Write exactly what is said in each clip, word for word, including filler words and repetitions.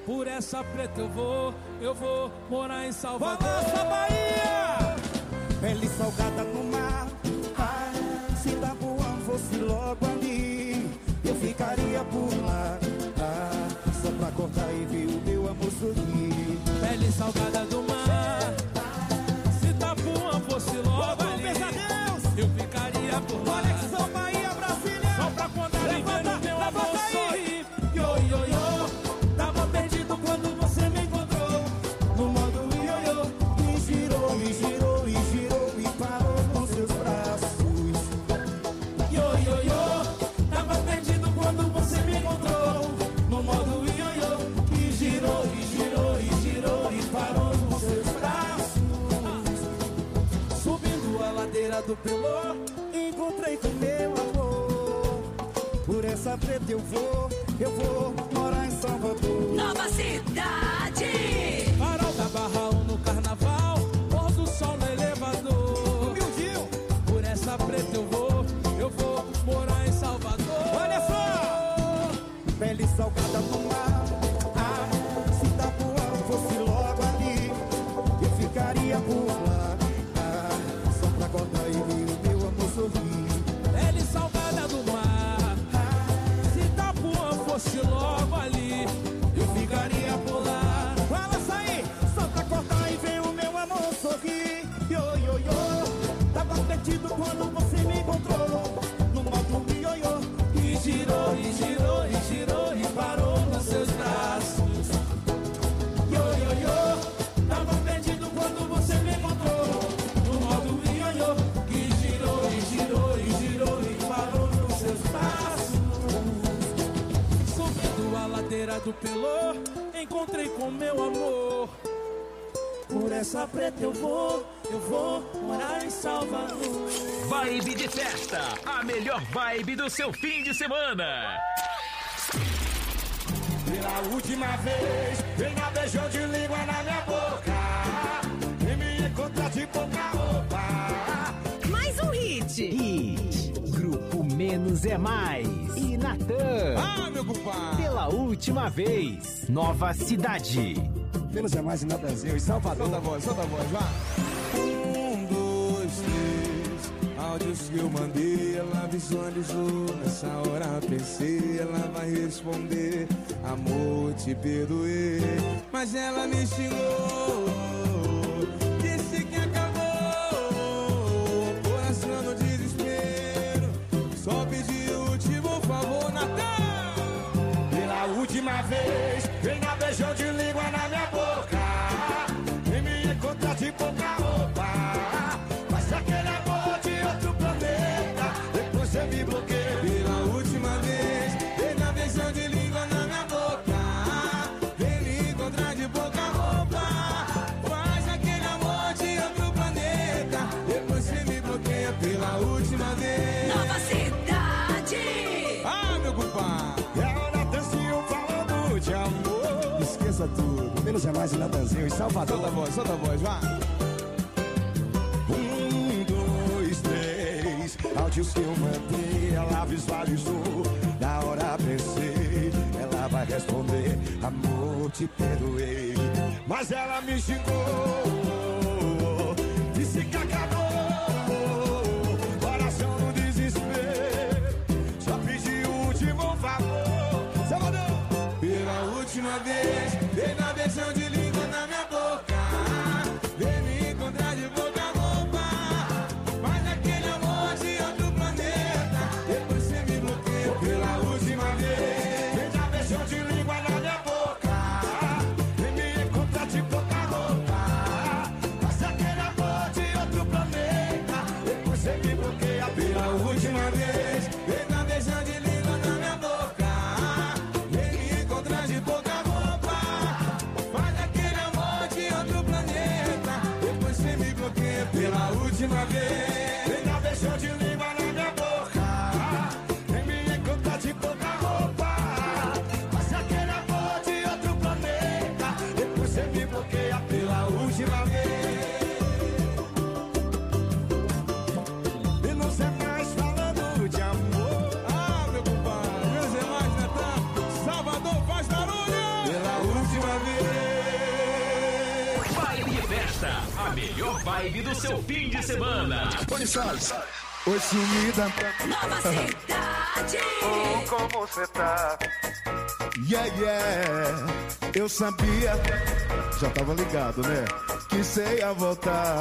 Por essa preta eu vou, eu vou morar em Salvador. Balança Bahia! Pele salgada no mar. Ah, se Itapuã fosse logo ali, eu ficaria por lá. Ah, só pra cortar e ver o meu amor sorrir. Pele salgada do mar. Se Itapuã fosse logo ali, eu ficaria por lá. Conexão Bahia, Brasília! Só pra contar e ver o meu amor sorrir. Yo, yo, yo. Tava perdido quando você me encontrou No modo ioiô, me girou, me girou, me girou e parou nos seus braços. Yo, yo, yo. Tava perdido quando você me encontrou No modo ioiô, me girou, me girou, me girou e parou nos seus braços. Subindo a ladeira do Pelô, Encontrei com meu amor. Por essa preta eu vou, eu vou morar em Salvador. Nova Cidade. Farol da Barra um no carnaval, pôr do sol no elevador. Humildinho! Por essa preta eu vou, eu vou morar em Salvador. Olha só! Pele salgada no mar. Ah, se Itapuã fosse logo ali, eu ficaria por lá. Ah, só pra contar e ver o meu amor sorrir. Pele salgada do mar. Se Itapuã fosse logo ali, eu ficaria por lá. Balança aí, só pra cortar e ver o meu amor sorrir. Yo, yo, yo. Tava perdido quando você me encontrou. No modo ioiô, E girou, e girou, e girou e parou nos seus braços. Yo, yo, yo. Tava perdido quando você me encontrou no modo ioiô. E girou, e girou, e girou e parou nos seus braços. Subindo a ladeira do Pelô, encontrei com meu amor. Por essa preta eu vou, eu vou morar em Salvador. Vibe de festa, a melhor vibe do seu fim de semana. pela última vez, venha beijão de língua na minha boca e me encontrar de pouca roupa. Mais um hit. Hit, Grupo Menos é Mais e Natan. Ah, meu compadre! Pela última vez, Nova Cidade. Menos é mais em Natanzinho e Salvador. Solta a voz, solta a voz, vá! Um, dois, três, áudios que eu mandei, ela visualizou. Nessa hora pensei, ela vai responder: amor, te perdoei. Mas ela me xingou, disse que acabou. Coração no desespero, só pedi o último favor, Natan. Pela última vez, venha beijão de língua na minha boca e me encontrar de pouca roupa. Mas aquele amor de outro planeta, depois você me bloqueia. Pela última vez, venha beijão de língua na minha boca, vem me encontrar de pouca roupa. Faz aquele amor de outro planeta, depois você me bloqueia. Pela última vez. Nova Cidade. Ah, meu compadre! É o Natanzinho falando de amor. Esqueça tudo, menos é mais em Natanzinho e Salvador. Solta a voz, solta a voz, vá! Um, dois, três, áudios que eu mandei, ela visualizou. Na hora pensei, ela vai responder: amor, te perdoei. Mas ela me xingou, disse que acabou. Coração no desespero, só pedi o último favor. Salvador! Pela última vez, vem na beijão de língua na minha boca, vem me encontrar de boca roupa. Faz aquele amor de outro planeta, depois você me bloqueia. Pela última vez, vem na beijão de língua na minha boca, vem me encontrar de pouca roupa. Faz aquele amor de outro planeta, depois você me bloqueia. pela última vez, vem na beijão de língua na minha boca, vem me encontrar de boca roupa. Faz aquele amor de outro planeta, depois você me bloqueia. Pela última vez, vem na beijão de língua na minha boca, vem me encontrar de pouca roupa. Faz aquele amor de outro planeta, depois você me bloqueia. Pela última vez. E não sei mais falando de amor. Ah, meu compadre! Menos é mais, Natan! Salvador, faz barulho! pela última A melhor vibe do seu fim de semana. Oi, Salles. Oi, sumida. Nova cidade. Oh, como você tá? Yeah, yeah. Eu sabia, já tava ligado, né? Que cê ia voltar.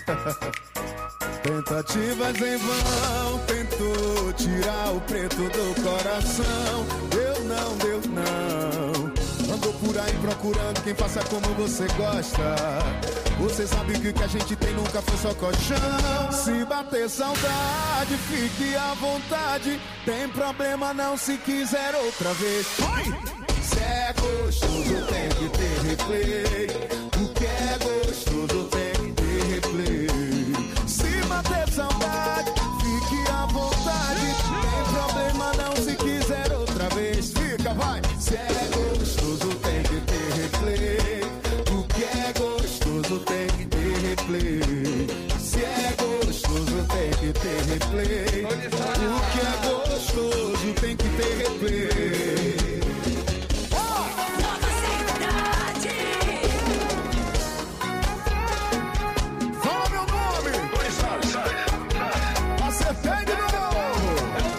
Tentativas em vão, tentou tirar o preto do coração. Deu não, deu não. Andou por aí procurando quem faça como você gosta. Você sabe que o que a gente tem nunca foi só colchão. Se bater saudade, fique à vontade. Tem problema não se quiser outra vez. Se é gostoso tem que ter replay. O que é gostoso tem que ter replay. Se bater saudade, fique à vontade. Tem problema não se quiser outra vez. Fica, vai. Se é gostoso tem que ter replay. O que é gostoso tem que ter replay. Se é gostoso tem que ter replay. O que é gostoso tem que ter replay. Nova cidade. Fala meu nome. Acertei de novo.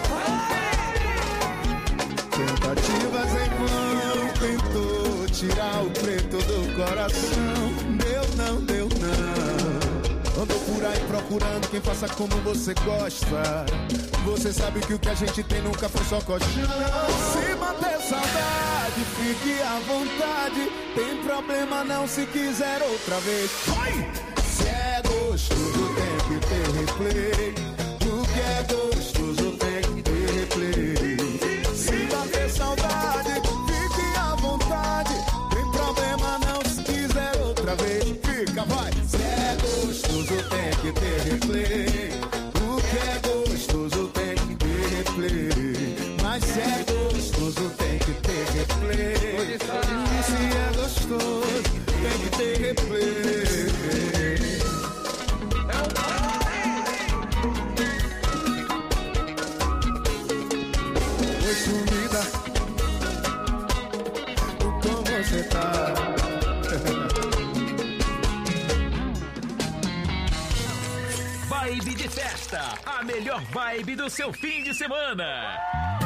Tentativas em vão, tentou tirar o preto do coração. Deu não, deu não. Andou por aí procurando quem faça como você gosta. Você sabe que o que a gente tem nunca foi só colchão. Se bater saudade, fique à vontade. Tem problema não se quiser outra vez. Se é gostoso tem que ter replay. O que é gostoso tem que ter replay. Se bater saudade, fique à vontade. Tem problema não se quiser outra vez. Fica, vai. Se é gostoso tem que ter replay. O que é gostoso tem que ter replay. Mas se é gostoso tem que ter replay. E se é gostoso tem que ter replay. Oi, sumida. Como você tá? Vibe de festa, a melhor vibe do seu fim de semana.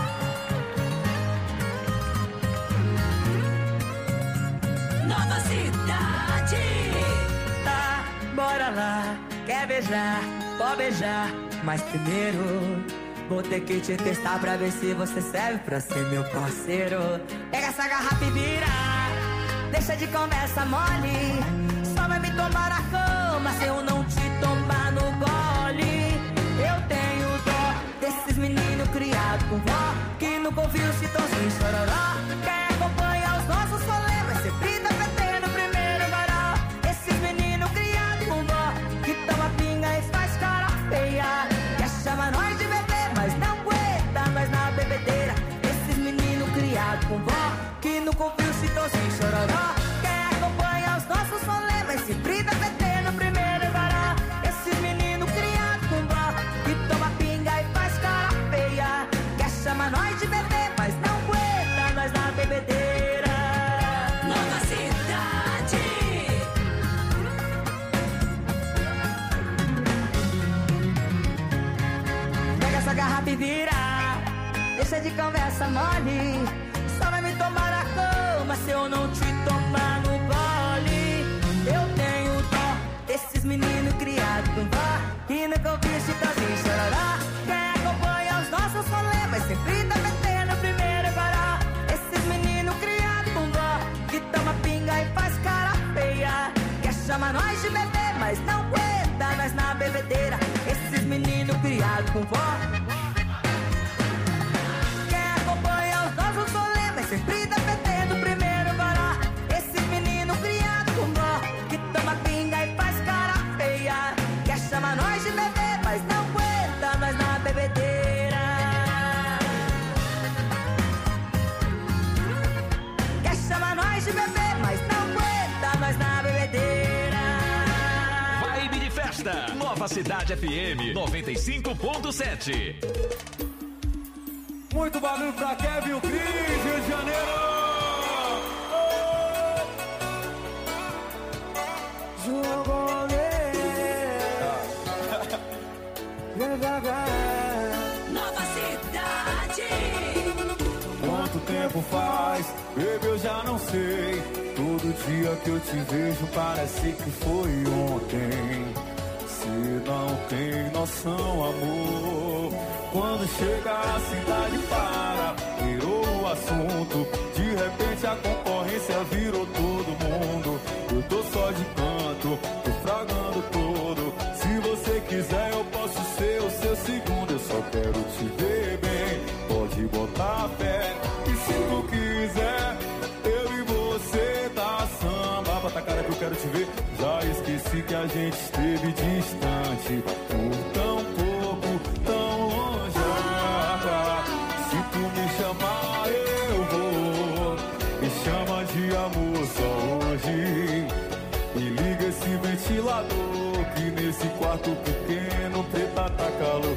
Nova cidade. Tá, bora lá, quer beijar, pode beijar. Mas primeiro, vou ter que te testar pra ver se você serve pra ser meu parceiro. Pega essa garrafa e vira, deixa de conversa mole. Só vai me tomar na cama se eu não te tomar no gole. Eu tenho dó desses meninos criados com vó, que nunca ouviu Chitãozinho Chororó. Quem acompanha os nossos rolês vai sempre dar P T no primeiro varal. Esses meninos criados com vó, que toma pinga e faz cara feia. Quer chamar nós de bebê, mas não aguenta nós na bebedeira. Esses meninos criados com vó, que nunca ouviu Chitãozinho Chororó. Quem acompanha os nossos rolês vai sempre dar P T no primeiro varal. Esses meninos criados com vó, que toma pinga e faz cara feia. Quer chamar nós de bebê, mas não aguenta nós na bebedeira. Nova cidade. Pega essa garrafa e vira, deixa de conversa mole. Só vai me tomar na cama se eu não te tomar no gole. Eu tenho dó desses meninos criados com vó, que nunca ouviu Chitãozinho Chororó. Quem acompanha os nossos rolês vai sempre dar P T no primeiro varal. Esses meninos criados com vó, que toma pinga e faz cara feia. Quer chamar nós de bebê, mas não aguenta nós na bebedeira. Esses meninos criados com vó, quem acompanha os nossos rolês vai sempre dar P T no primeiro varal. Esses meninos criados com vó, que toma pinga e faz cara feia. Quer chamar nós de bebê, mas não aguenta nós na bebedeira. Quer chamar nós de bebê, mas não aguenta nós na bebedeira. Vibe de festa, Nova Cidade F M noventa e cinco ponto sete. Muito barulho pra Kevin, o Cris, Rio de Janeiro. João Gomes. baby, eu já não sei. Todo dia que eu te vejo parece que foi ontem. Você não tem noção, amor. Quando chega a cidade para, virou o assunto. De repente a concorrência virou todo mundo. Eu tô só de canto, tô fragando todo. Se você quiser eu posso ser o seu segundo. Eu só quero te ver bem, pode botar fé. E se tu quiser, eu e você tá samba. Bota a cara que eu quero te ver. Já esqueci que a gente esteve distante por tão pouco, tão longe. Se tu me chamar eu vou. Me chama de amor só hoje. E liga esse ventilador que nesse quarto pequeno preta tá calor.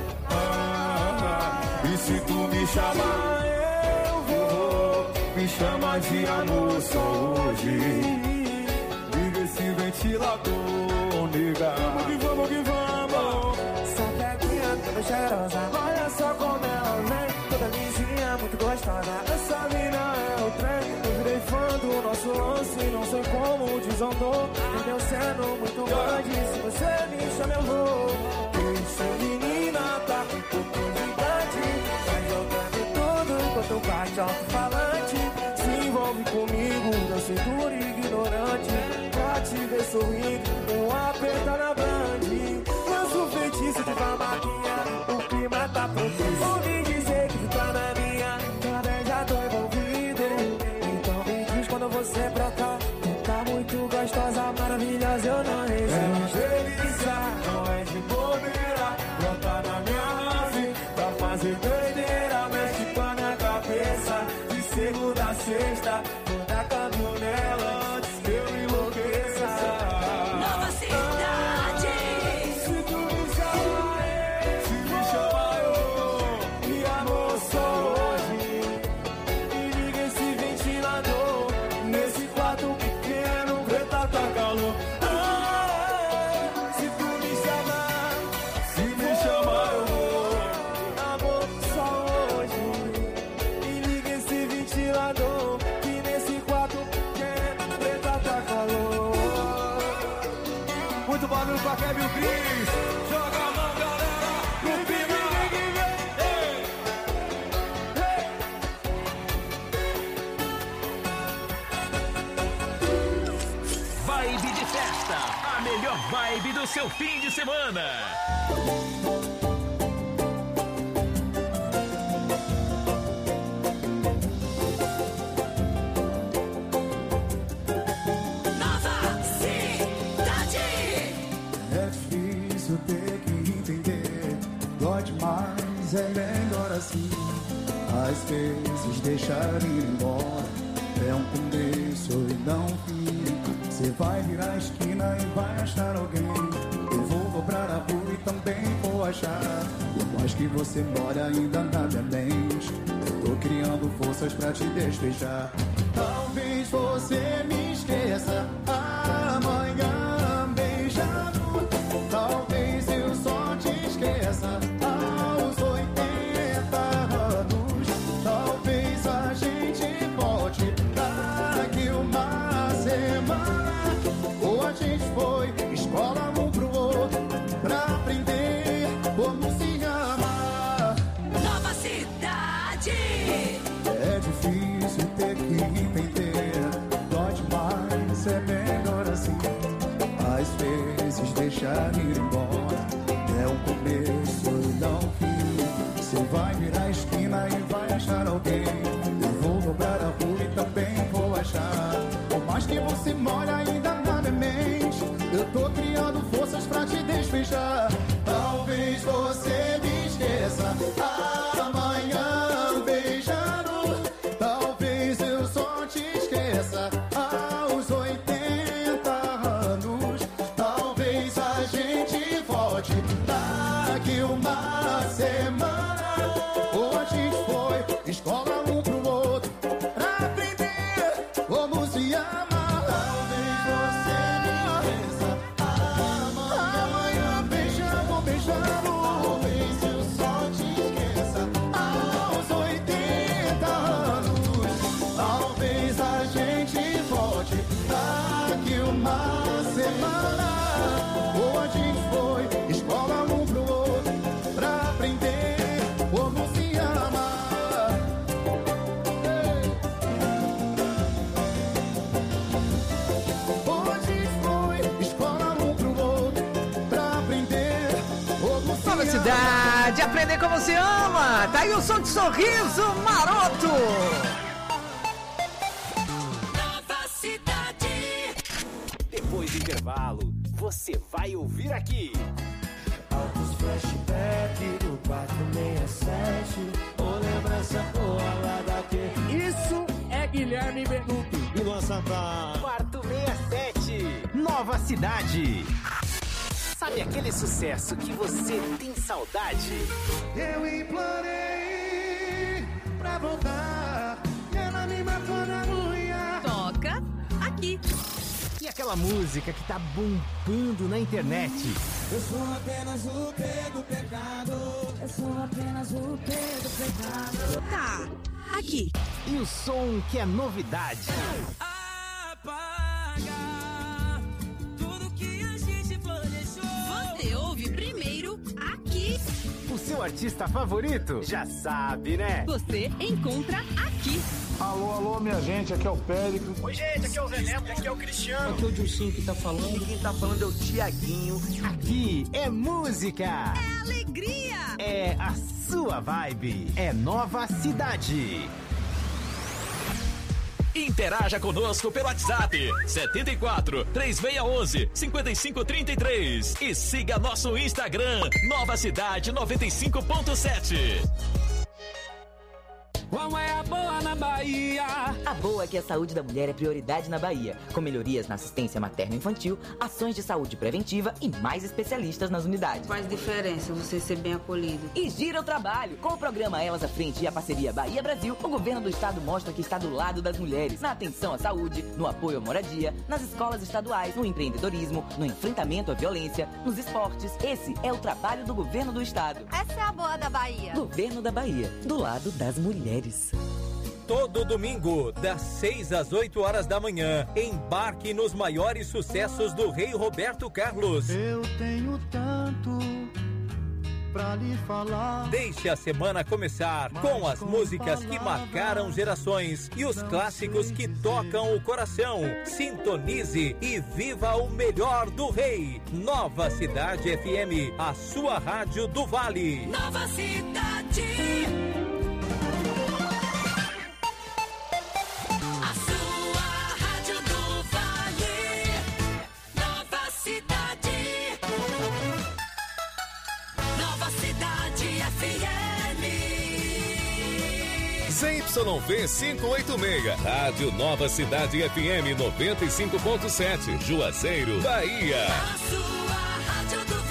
Ah, e se tu me chamar eu vou. Me chama de amor só hoje. Esse ventilador, nega. Vamos que vamos, que vamos. Sapequinha toda cheirosa, olha só como ela vem. Toda lisinha, muito gostosa. Essa mina é o trem. Eu virei fã do nosso lance, não sei como desandou. Entendeu sendo muito grande, se você me chama eu vou. Essa menina tá com tudo gigante. Vai jogando tudo enquanto bate alto-falante. Se envolve comigo, não sei duro ignorante. Te ver sorrindo, um aperto na band. Lança o feitiço de barbaquinha, o clima tá propício. Ouvi dizer que tu tá na minha, também já tô envolvido. Então me diz quando você brotar. Tu tá muito gostosa, maravilhosa, eu não resisto. É uma delícia, não é de bobeira. Brota na minha nave, pra fazer doideira. Mexe com a minha cabeça, de segunda a sexta. Toda canto nela antes que eu enlouqueça. Nova Cidade. Se tu me chamar, se me chamar eu vou. Me amor só hoje. E liga esse ventilador. Nesse quarto pequeno, preta tá calor. Ah, se tu me chamar, se me chamar eu vou. Amor só hoje. E liga esse ventilador. Que nesse quarto pequeno, preta tá calor. Muito barulho pra Kevin Cris. Joga a mão, galera. No final. Vibe de festa. A melhor vibe do seu fim de semana. Nova Cidade. É difícil ter que entender. Dói demais, é melhor assim. Às vezes deixar ir embora é um começo e não fim. Você vai virar a esquina e vai achar alguém. Eu vou dobrar a rua e também vou achar. Por mais que você mora ainda na minha mente, eu tô criando forças pra te despejar. Talvez você me esqueça amanhã beijando. Talvez eu só te esqueça aos oitenta anos. Talvez a gente volte daqui uma semana. Ou a gente foi escola um pro outro pra aprender como se amar. Nova Cidade. É difícil ter que entender. Dói demais, é melhor assim. Às vezes deixar ir embora é um começo e não fim. Você vai virar a esquina e vai achar alguém. Eu vou dobrar a rua e também vou achar. Por mais que você mora ainda na minha mente, eu tô criando forças pra te despejar. Talvez você me esqueça amanhã beijando. Talvez eu só te esqueça aos oitenta anos. Talvez a gente volte daqui uma semana. Ou a gente foi escola um pro outro pra aprender como se ama. Talvez você me esqueça amanhã beijando, beijando. Talvez eu só te esqueça aos oitenta anos. Talvez cidade, aprender como se ama. Tá aí o som de sorriso maroto. Nova Cidade. Depois do intervalo, você vai ouvir aqui. Altos flashback do quatro seis sete. Ô lembrança boa lá daqui. Isso é Guilherme Benuto e Luan Santana. Quarto sessenta e sete. Nova Cidade. Sabe aquele sucesso que você tem saudade? Eu implorei pra voltar e ela me matou na unha. Toca aqui. E aquela música que tá bombando na internet? Eu sou apenas o P do pecado. Eu sou apenas o P do pecado. Tá aqui. E o som que é novidade? Apaga tudo que a gente planejou. Você ouve primeiro aqui. O seu artista favorito? Já sabe, né? Você encontra aqui. Alô, alô, minha gente, aqui é o Péricles. Oi, gente, aqui é o Zé Neto, aqui é o Cristiano. Aqui é o Dilcinho que tá falando. E quem tá falando é o Tiaguinho. Aqui é música. É alegria. É a sua vibe. É Nova Cidade. Interaja conosco pelo WhatsApp setenta e quatro, três seis um um, cinco cinco três três e siga nosso Instagram Nova Cidade noventa e cinco ponto sete. Qual é a boa na Bahia? A boa é que a saúde da mulher é prioridade na Bahia, com melhorias na assistência materno-infantil, ações de saúde preventiva e mais especialistas nas unidades. Faz diferença você ser bem acolhido. E gira o trabalho. Com o programa Elas à Frente e a parceria Bahia-Brasil, o governo do estado mostra que está do lado das mulheres, na atenção à saúde, no apoio à moradia, nas escolas estaduais, no empreendedorismo, no enfrentamento à violência, nos esportes. Esse é o trabalho do governo do estado. Essa é a boa da Bahia. Governo da Bahia, do lado das mulheres. Todo domingo, das seis às oito horas da manhã, embarque nos maiores sucessos do rei Roberto Carlos. Eu tenho tanto pra lhe falar. Deixe a semana começar com as músicas que marcaram gerações e os clássicos que tocam o coração. Sintonize e viva o melhor do rei. Nova Cidade F M, a sua rádio do Vale. Nova Cidade. Z Y V quinhentos e oitenta e seis, Rádio Nova Cidade F M noventa e cinco ponto sete, Juazeiro, Bahia. A sua rádio do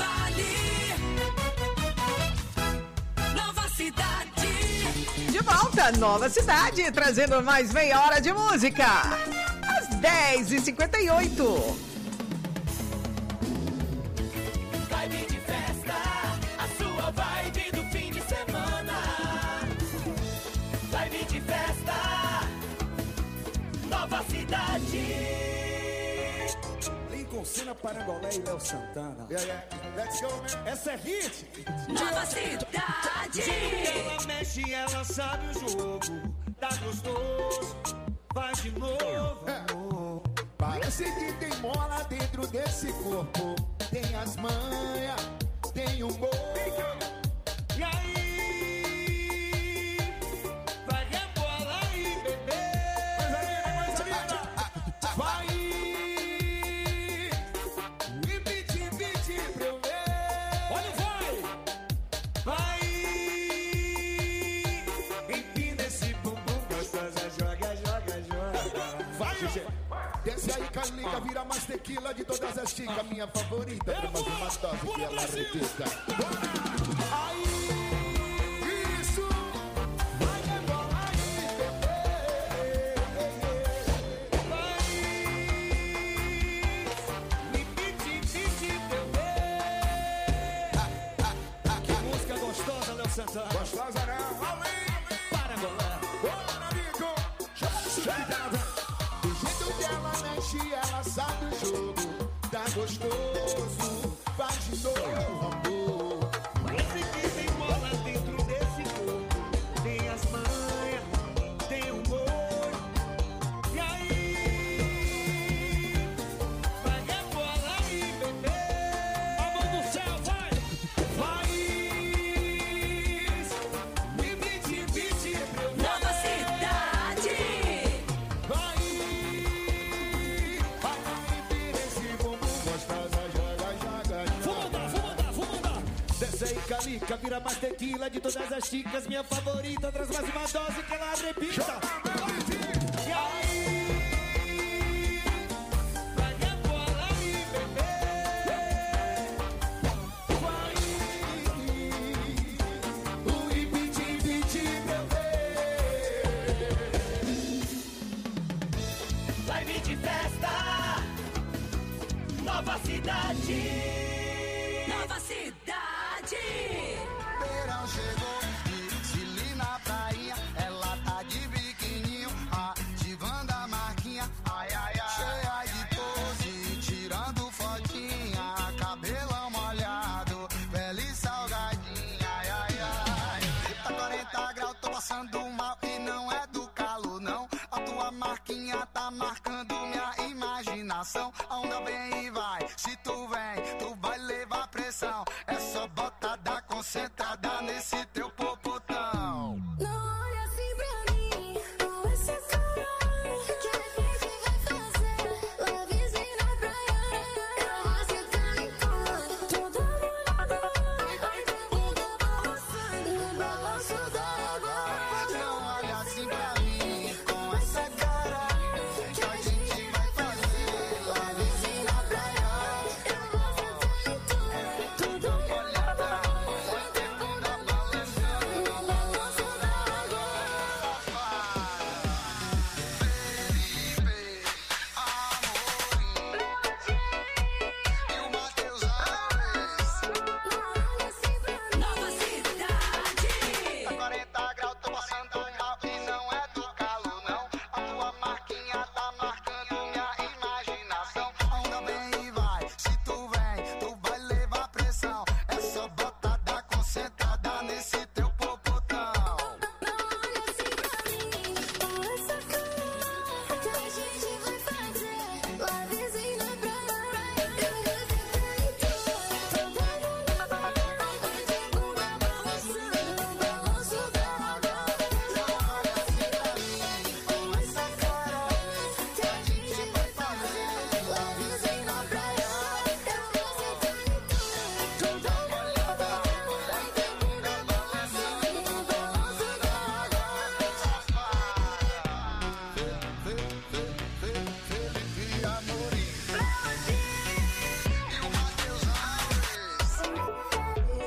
Vale. Nova Cidade. De volta, Nova Cidade, trazendo mais meia hora de música. Às dez e cinquenta e oito. Vibe de festa, a sua vibe do fim de semana. Vibe de festa, Nova Cidade. Lincoln Senna, Parangolé e Léo Santana. Yeah, yeah. Let's go, man. Essa é hit. Nova Cidade. Ela mexe, ela sabe o jogo. Tá gostoso, vai de novo. É. Parece que tem mola dentro desse corpo. Tem as manhas, tem o humor. E aí, vai rebolar aí, bebê. Vai e pedi, pedi pra eu ver. Olha, vai. Vai, empina esse bumbum gostosa. Joga, joga, joga. Vai, Gê. Desce aí, Carlica, vira mais tequila de todas as chicas. Minha favorita, pra mais uma dose que ela repita. Aí, isso, vai rebolar aí, bebê. Vai, me pedi, pedi, bebê. Que música gostosa, Léo Santana. Gostosa, né? Para, Golã. Bora, amigo. Do jeito que ela mexe, ela sabe o jogo. Tá gostoso, faz de novo, amor. Parece que tem bola dentro desse corpo. Tem as manhas, tem o humor. E aí, vai rebolar aí, bebê. A mão do céu, vai. Vai. Licalica, vira mais tequila de todas as chicas. Minha favorita, traz mais uma dose que ela repita. E aí? Live de festa, Nova Cidade. Nova Cidade. Verão chegou e Chile na praia. Ela tá de biquininho, ativando a marquinha. Ai, ai, ai. Cheia de pose, tirando fotinha. Cabelão molhado, pele salgadinha. Ai, ai, ai. Tá quarenta graus, tô passando mal e não é do calor, não. A tua marquinha tá marcando minha imaginação. A onda vem e vai, se tu vem, tu vai levar pressão. É só botada concentrada nesse teu popotão. Não olha assim pra mim, com essa cara que a gente vai fazer. Levezinho na praia, eu vou sentar em cor. Toda molhada, ai que bunda balançando no balanço da água. Não olha assim pra mim, com essa cara que a gente vai fazer. Levezinho na praia, eu vou sentar em cor. Toda molhada, ai que bunda balançando no balanço da água. Felipe, Amorim e o Matheus Alves. Não olha assim pra mim. Nova Cidade. Tá quarenta graus, tô passando mal e não é do calor, não. A tua marquinha tá marcando minha imaginação. A onda vem e vai, se tu vem, tu vai levar pressão. É só botada concentrada nesse teu popotão. Não olha assim pra mim, com essa cara que a gente vai fazer. Levezinho na praia, eu vou sentar em cor. Toda molhada, ai que bunda balançando no balanço da água. Não olha assim pra mim, com essa cara Que a gente vai fazer. Levezinho na praia, eu vou sentar em cor. Toda molhada, ai que bunda balançando no balanço da água. Felipe Amorim e o Matheus Alves.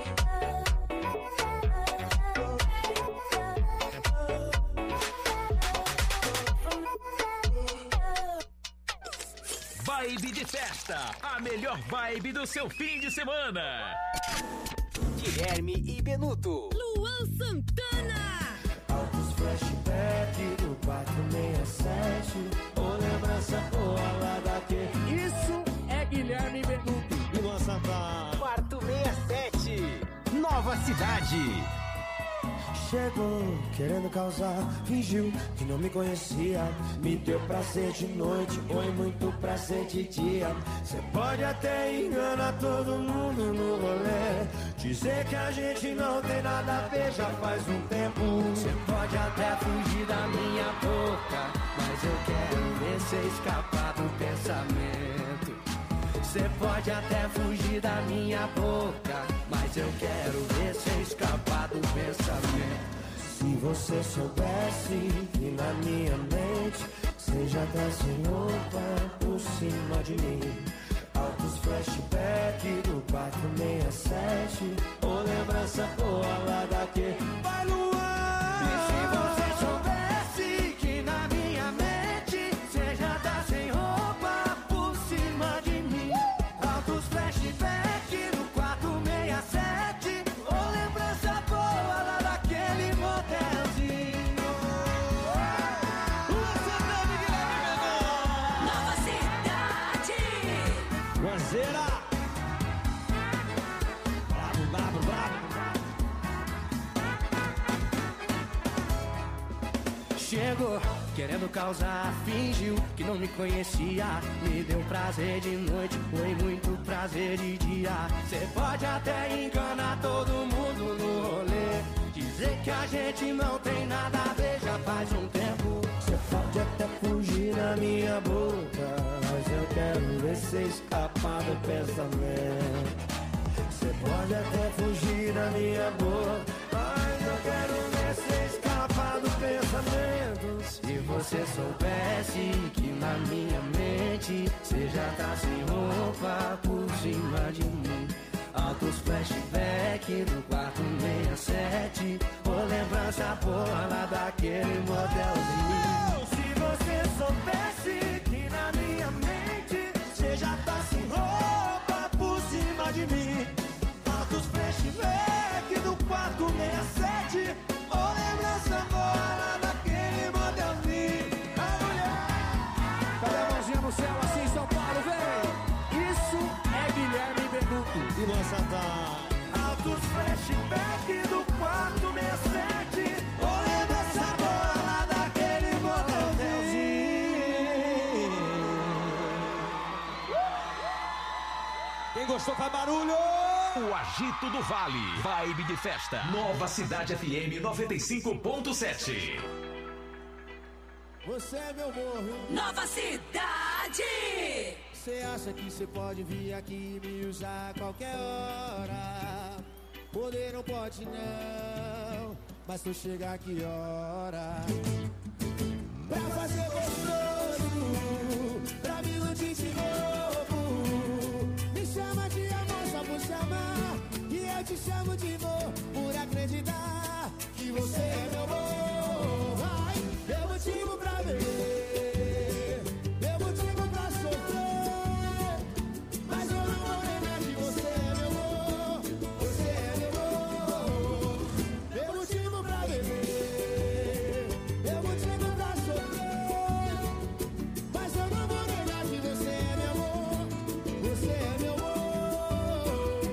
Vibe de festa, a melhor vibe do seu fim de semana. Guilherme e Benuto. Luan Santana. Altos flashback do quatro seis sete. Ô lembrança boa lá daquele. Isso é Guilherme Benuto e Luan Santana. Quarto sessenta e sete. Nova Cidade. Chegou querendo causar, fingiu que não me conhecia. Me deu prazer de noite, foi muito prazer de dia. Cê pode até enganar todo mundo no rolê, dizer que a gente não tem nada a ver já faz um tempo. Cê pode até fugir da minha boca, mas eu quero ver cê escapar do pensamento. Cê pode até fugir da minha boca, mas eu quero ver cê escapar do pensamento. Se você soubesse que na minha mente cê já tá sem roupa por cima de mim. Altos flashback do quatro seis sete. Ô lembrança boa lá daquele. Vai, Luan! E se você soubesse que na minha mente cê já tá sem roupa por cima de mim. Altos flashback do quatro seis sete. Ô lembrança boa lá daquele motelzinho. Luan Santana e Guilherme Benuto. Nova Cidade. Guazeira! Bravo, bravo, bravo. Chegou querendo causar, fingiu que não me conhecia. Me deu prazer de noite, foi muito prazer de dia. Cê pode até enganar todo mundo no rolê, dizer que a gente não tem nada a ver já faz um tempo. Cê pode até fugir da minha boca, mas eu quero ver cê escapar do pensamento. Você pode até fugir da minha boca, mas eu quero ver você escapar do pensamento. Se você soubesse que na minha mente você já tá sem roupa por cima de mim. Altos flashback do quarto sessenta e sete, ou lembrança boa lá daquele motelzinho. Se você soubesse que na minha mente você já tá sem roupa por cima de mim. Altos flashback do quarto sessenta e sete, ou lembrança boa lá daquele motelzinho. A mulher, Cadê a mãozinha no céu assim, São Paulo, vem! Isso é Guilherme Benuto e Luan Santana. altos flashback do quarto sessenta e sete, ou lembrança boa lá daquele motelzinho. Quem gostou faz barulho! O Agito do Vale, vibe de festa. Nova Cidade F M noventa e cinco ponto sete. Você é meu morro. Nova Cidade. Você acha que você pode vir aqui e me usar a qualquer hora? Poder não pode não, mas tu chegar que hora? Pra fazer gostoso, pra me iludir de novo. Me chama de amor só por chamar, e eu te chamo de amor por acreditar que você é meu amor. Vai, eu motivo pra beber, eu motivo pra sofrer, mas eu não vou negar que você é meu amor. Você é meu amor. Eu motivo pra beber, eu motivo pra sofrer, mas eu não vou negar que você é meu amor. Você é meu amor.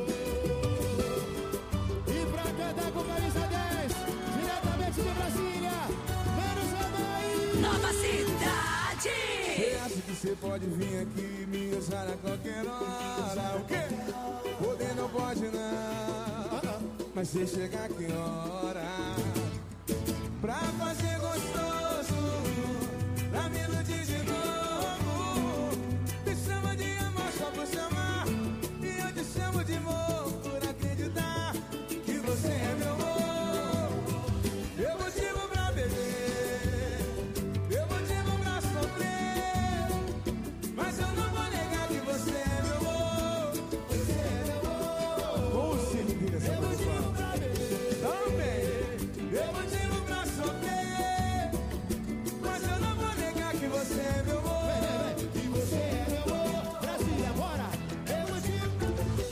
E pra cantar com Camisa dez, diretamente de Brasília, menos Havaí. Nova Cidade. Você acha que você pode vir aqui e me usar a qualquer hora? O quê? Poder não pode não, mas você chegar que hora? Pra fazer gostoso, pra me iludir de novo. Me chama de amor só por chamar, e eu te chamo de amor por acreditar que você é meu amor. Eu motivo pra beber, eu motivo pra sofrer, mas eu não vou negar que você é meu amor. Você é meu amor. Como se liga essa motivo pra beber também, eu motivo pra sofrer, mas eu não vou negar que você é meu amor. Que você é meu amor. Brasília, bora. Eu motivo.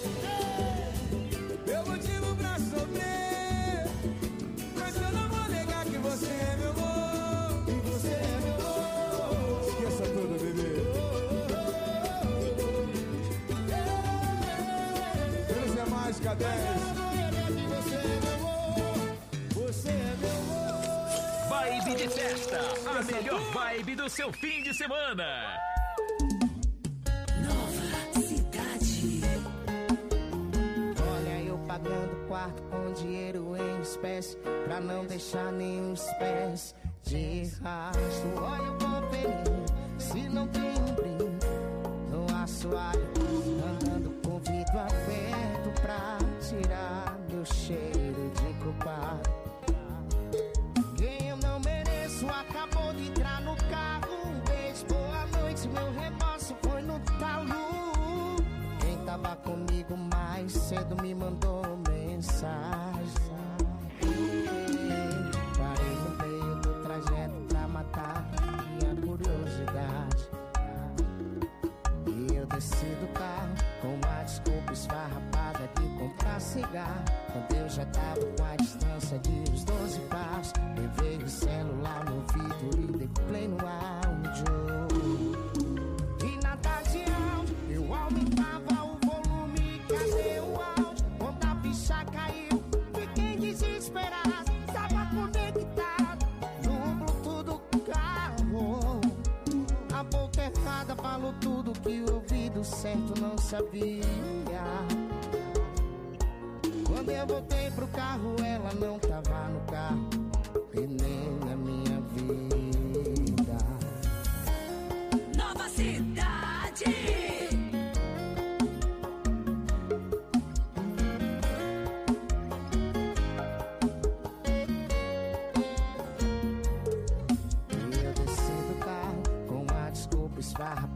Eu motivo pra sofrer, mas eu não vou negar que você é meu amor. Que você é meu amor. Esqueça tudo, bebê. Menos é mágica dez. Você é meu amor. Você é meu amor. Vibe de festa, a melhor vibe do seu fim de semana. Nova Cidade. Olha eu pagando quarto com dinheiro em espécie, pra não deixar nenhum espécie de rastro. Olha eu vou feliz, se não tem um brinde no assoalho, andando com vidro aberto pra tirar meu cheiro de culpado. Quem eu não mereço acabou de entrar no carro. Um beijo, boa noite, meu remorso foi no talo. Quem tava comigo mais cedo me mandou mensagem. Parei no meio do trajeto pra matar minha curiosidade. E eu desci do carro com uma desculpa esfarrapada de comprar cigarro. Quando eu já tava com a distância de uns doze passos, levei o celular no vidro e dei play no áudio. E nada de áudio, eu aumentava o volume. Cadê o áudio? Quando a ficha caiu, fiquei desesperado. Tava conectado no Bluetooth do carro. A boca errada falou tudo que o ouvido certo não sabia. Quando eu voltei pro carro, ela não tava no carro e nem na minha vida. Nova Cidade.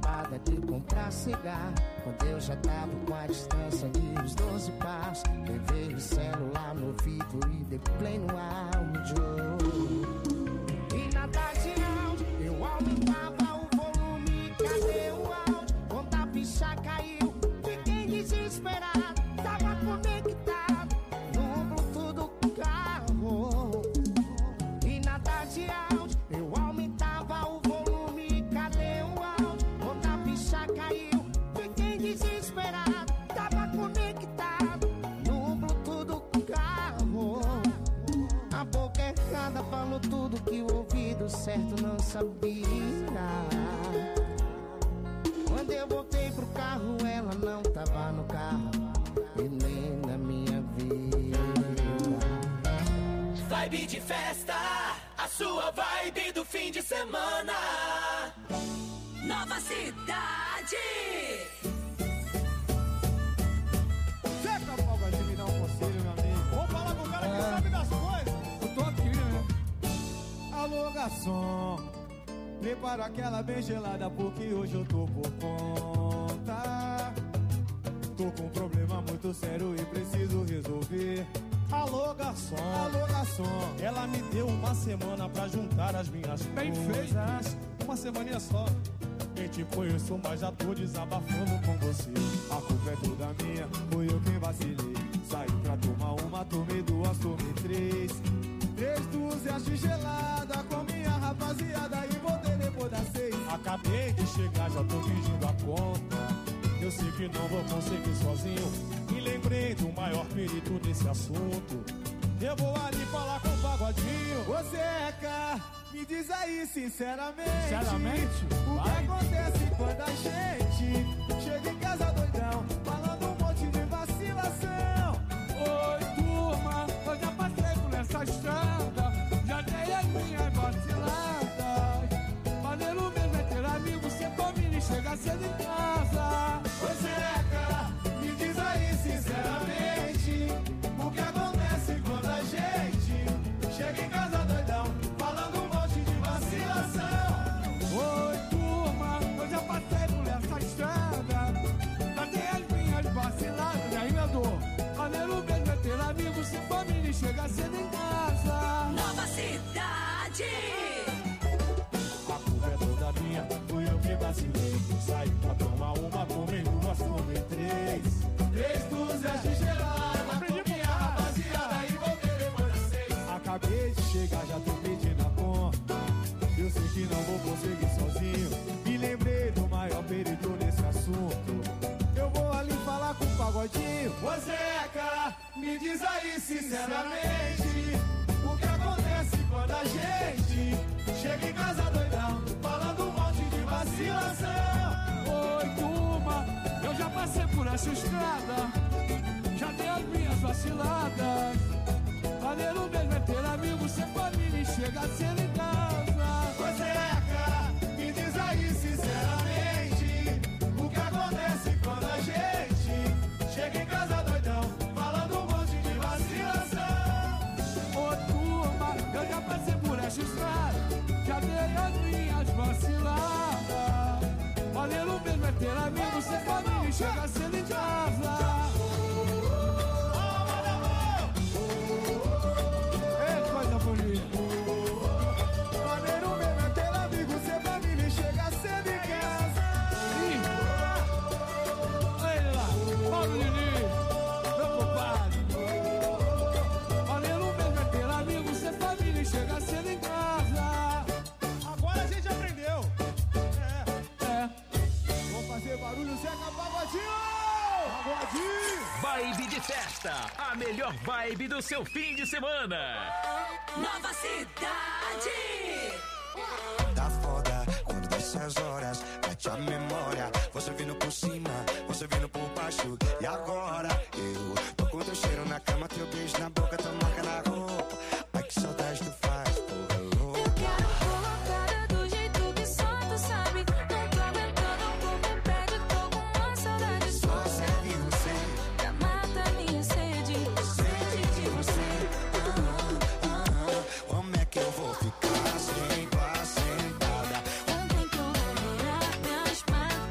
preocupada de comprar cigarro, quando eu já tava com a distância de uns doze passos. Levei o celular no ouvido e dei play no áudio. E nada de áudio, eu aumentava o volume. Cadê o áudio? Quando a ficha caiu, fiquei desesperado. Tava conectado no Bluetooth do carro. E nada de áudio, eu aumentava o volume. Cadê o áudio? Quando a ficha caiu, fiquei desesperado. Tava conectado no Bluetooth do carro. A boca errada falou tudo que o ouvido certo não sabia. Quando eu voltei pro carro, ela não tava no carro e nem na minha vida. Vibe de festa, a sua vibe do fim de semana. Nova Cidade. Zeca Folga de me dar um conselho, meu amigo. Vamos falar com o cara que sabe das coisas. Eu tô aqui, né? Alô, garçom, prepara aquela bem gelada porque hoje eu tô por conta. Tô com um problema muito sério e preciso resolver. Alô, garçom. Alô, garçom, Ela me deu uma semana pra juntar as minhas bem coisas. feito. Uma semaninha só. Nem te conheço, mas já tô desabafando com você. A culpa é toda minha, foi eu quem vacilei. Saí pra tomar uma, tomei duas, tomei três. Três dúzias gelada com minha rapaziada e voltei depois das seis. Acabei de chegar, já tô pedindo a conta. Eu sei que não vou conseguir sozinho. E lembrei do maior perito desse assunto. Eu vou ali falar com o Pagodinho. Ô Zeca, me diz aí sinceramente, Sinceramente? o Vai. que acontece quando a gente chega em casa doidão, falando um monte de vacilação. Oi, turma, eu já passei por essa estrada, já dei as minhas vaciladas. Maneiro mesmo é ter amigo, ser família e chegar cedo em casa. Ô Zeca, me diz aí sinceramente, o que acontece quando a gente chega em casa doidão, falando um monte de vacilação. Oi, turma, eu já passei por essa estrada, já dei as minhas vaciladas. E aí, meu dor, maneiro mesmo é ter amigo, ser família e chegar cedo em casa. Nova Cidade. A culpa é toda minha, fui eu que vacilei. Saí pra tomar uma, tomei duas, tomei três. Três dúzias de gelada com minha rapaziada e voltei depois das seis. Acabei de chegar, já tô pedindo a conta. Eu sei que não vou conseguir sozinho. Me lembrei do maior perito nesse assunto. Eu vou ali falar com o Pagodinho. Ô Zeca, me diz aí sinceramente, o que acontece quando a gente chega em casa doidão, falando um monte de vacilação. Oi, turma, eu já passei por essa estrada, já dei as minhas vaciladas. Maneiro mesmo é ter amigo, ser família e chegar cedo em casa. Ô Zeca, me diz aí sinceramente, o que acontece quando a gente chega em casa doidão, falando um monte de vacilação. Ô, turma, eu já passei por essa estrada, já dei as minhas vaciladas. Maneiro mesmo é ter amigo, ser família e chegar cedo em casa. Maneiro mesmo é ter amigo, ser família e chegar cedo em casa. Olha lá, Paulo Lili, meu compadre. Maneiro mesmo é ter amigo, ser família e chegar cedo em casa. Agora a gente aprendeu. É, é. Vamos fazer barulho, Zeca Pagodinho! Pagodinho! Vibe de festa, a melhor vibe do seu fim de semana. Nova Cidade. Tá foda quando desce as horas, bate a memória. Você vindo por cima, você vindo por baixo. E agora eu tô com teu cheiro na cama, teu beijo na boca, tua marca na roupa. Ai que saudade tu faz, porra louca. Eu quero colocar do jeito que só tu sabe. Não tô aguentando o corpo pede, tô com uma saudade sua. Só serve você, Pra matar minha sede, sede de você. ah, ah. Como é que eu vou ficar sem tua sentada? Ontem que eu vou virar minhas patas.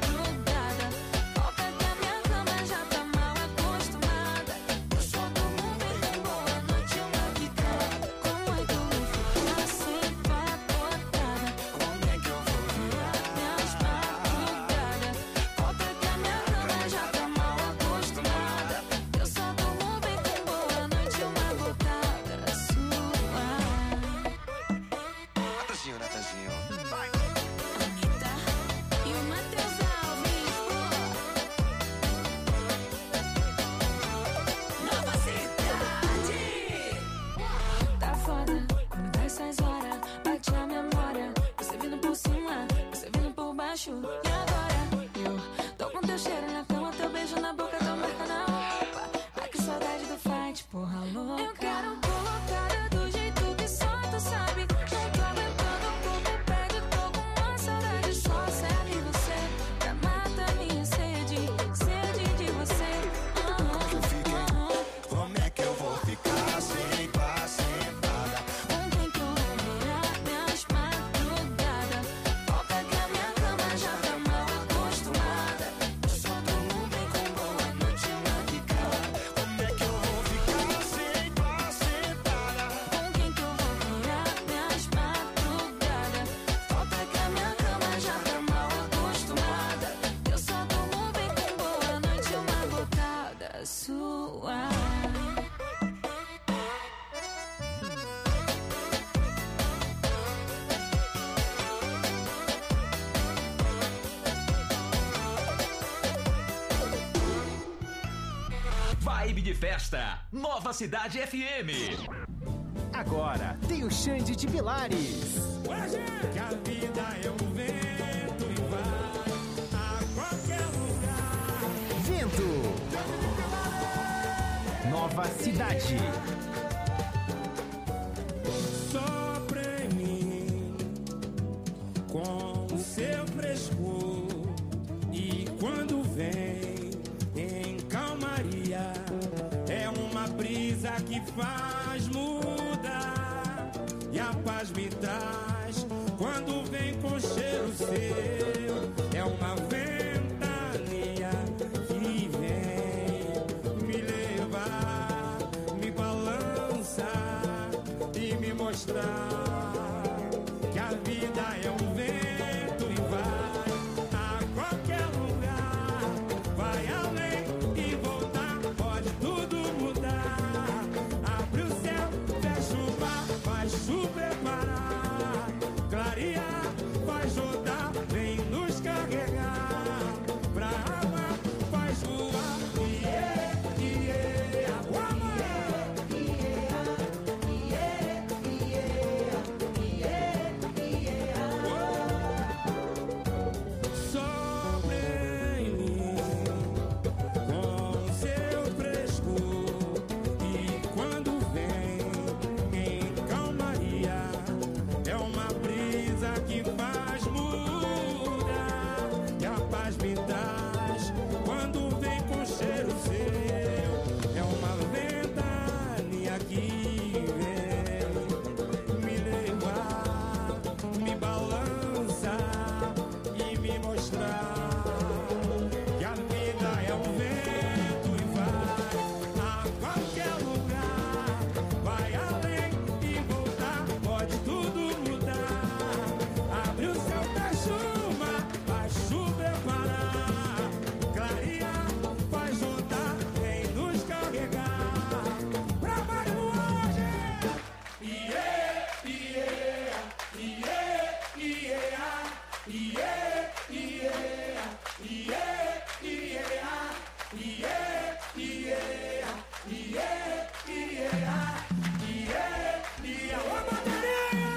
teu cheiro na cama, teu beijo na boca, tua marca na roupa. Ai, que saudade do fight, porra louca. Eu quero colocar do jeito que só tu sabe. Não tô aguentando o corpo, pede, tô com uma saudade. Só serve você pra matar minha sede, sede de você. Eu fiquei, como é que eu vou ficar sem paz, sem nada? Com quem que eu vou virar minhas madrugadas? Volta que a minha cama já tá mal acostumada. Eu só durmo bem com boa noite na picada. Como é que eu vou ficar sem paz, sem nada? Com quem que eu vou virar minhas madrugadas? Volta que a minha cama já tá mal acostumada. Eu só durmo bem com boa noite uma botada sua. Vibe de festa, Nova Cidade F M. Agora tem o Xande de Pilares. Que a vida é um vento e vai a qualquer lugar. Vento. Nova Cidade. Sopra em mim com o seu frescor e quando vem em calmaria é uma brisa que faz mudar e a paz me traz quando vem com cheiro seu. É uma ventania que vem me levar, me balançar e me mostrar que a vida é um vento e vai a qualquer lugar, vai além e voltar, pode tudo mudar. Abre o céu, fecha o mar, faz chover parar, clarear, faz rodar, vem nos carregar pra água, faz voar. Iê, iê, água, sobre mim com seu frescor e quando vem em calmaria é uma brisa que faz mudar e a paz me traz quando vem com cheiro seu. É uma ventania que vem me levar, me balançar e me mostrar que a vida é um vento e vai a qualquer lugar, vai além e voltar, pode tudo mudar. Abre o céu, fecha o mar, faz chover parar, clarear, faz rodar, vem nos carregar pra mais longe. Iê, iê, iê, iê, iê, iê, iê, iê, iê, iê, iê, iê, iê, iê, alô, bateria!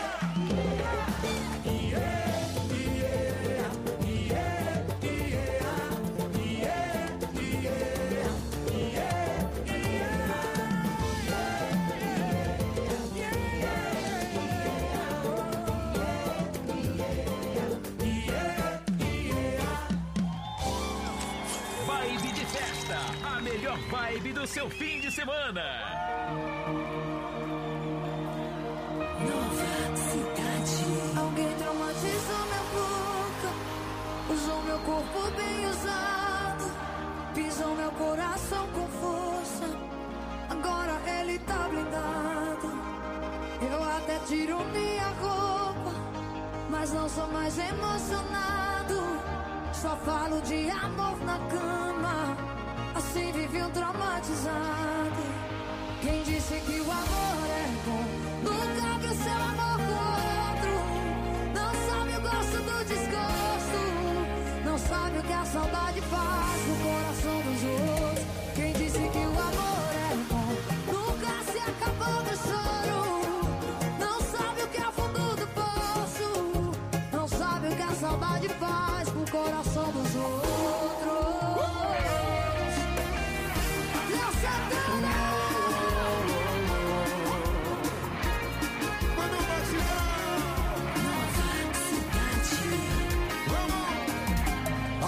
Iê, iê, iê, iê, Vibe de festa, a melhor vibe do seu fim de semana. Nova Cidade. Alguém traumatizou minha boca, usou meu corpo bem usado, pisou meu coração com força, agora ele tá blindado. Eu até tiro minha roupa, mas não sou mais emocionado, só falo de amor na cama, assim vivi um traumatizado. Quem disse que o amor é bom nunca viu seu amor com outro, não sabe o gosto do desgosto, não sabe o que a saudade faz no coração dos outros. Quem disse que o amor é bom nunca se acabou do choro, não sabe o que é o fundo do poço, não sabe o que a saudade faz com o coração dos outros.